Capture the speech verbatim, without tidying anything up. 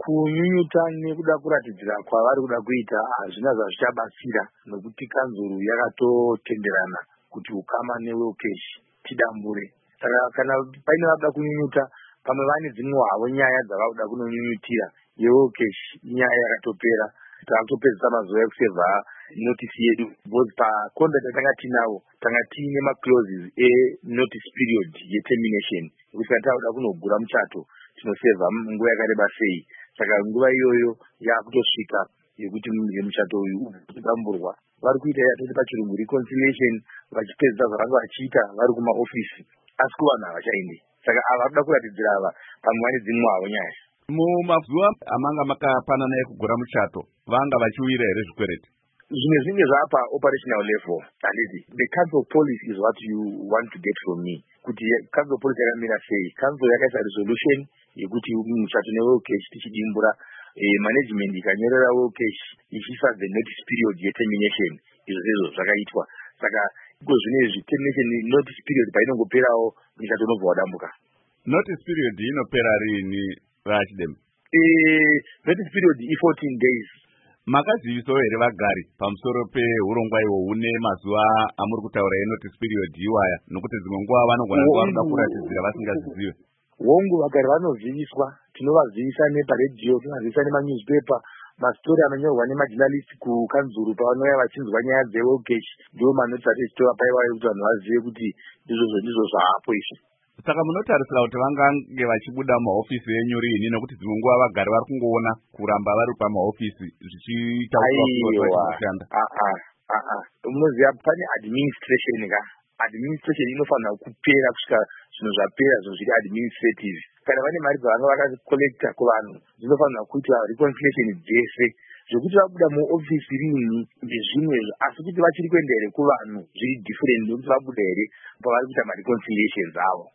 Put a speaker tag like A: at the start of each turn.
A: kunyunyuta nekuda kuratidzira kwavari kuda kuita hazvina zvazvichabatsira, nokuti kanzuru yakatotenderana kuti ukama neweukeshi tidambure. Saka kana paine vakuda kunyunyuta, pamwe vane dzimwe havo nyaya dzavakuda kunonyunyutira, yeweukeshi inyaya yakatopera. Takutopedzisa mazuva ekusevha notisi yedu, because paconduct yatanga tinavo tanga tiine maclauses enotice period yetermination, yekuti kana takuda kunogura muchato tinosevha nguva yakareba sei. Saka nguva iyoyo yakutosvika yekuti muchato uyu udamburwa. Vari kuita yatoti pachirungu reconciliation, vachipedza zvavange vachiita vari kumaofisi, asi kuvanhu havachaendi. Saka ava vakuda kuratidzira ava pamwe vane dzimwe havo nyaya.
B: Mumazuva amanga makapanana ekugura muchato, vanga vachiwira here zvikwereti?
A: Zvimwe zvinge zvapa operational level. Handiti the council policy is what you want to get from me. Kuti council policy yakamira sei? Council yakaisa resolution yekuti muchato neweukeshi tichidimbura, eh, management ikanyorera weukeshi ichisa the notice period yetermination. Izvo izvo zvakaitwa. Saka iko zvinezvi termination notice period painongoperawo muchato unobva wadambuka.
B: Notice period inopera rini Rachdem?
A: Eh, notice period i fourteen days.
B: Makazivisawo here vagari pamusoro peurongwa ihwo hune mazuva amuri kutaura enotice period iwaya, nokuti dzimwe nguva vanogona kuva vakuda kuratidzira vasingazizive?
A: Hongu vagari vanoziviswa, tinovazivisa neparedhiyo, tinovazivisa nemanewspaper, mastori anonyorwa nemajournalist kukanzuru pavanouya vachinzwa nyaya dzeweukeshi, ndiwo manotisi atichitova paivayo kuti vanhu vazive kuti izvozvo ndizvo zvaapo izvi.
B: Saka munotarisira kuti vangange vachibuda mumaofisi enyu rini, nokuti dzimwe nguva vagari vari kungoona kuramba vari pamaofisi zvichiita kuti vachishanda?
A: Munoziva pane administration ka administration inofanira kupera kusvika zvinhu zvapera, zvinhu zviri administrative. Kana vane mari dzavanga vakakolekta kuvanhu, dzinofanira kuita reconciliation dzese, zvokuti vabuda muofisi rini ndezvimwe, asi kuti vachiri kuenda here kuvanhu zviri different, nokuti vabuda here pavari kuita mareconciliations avo.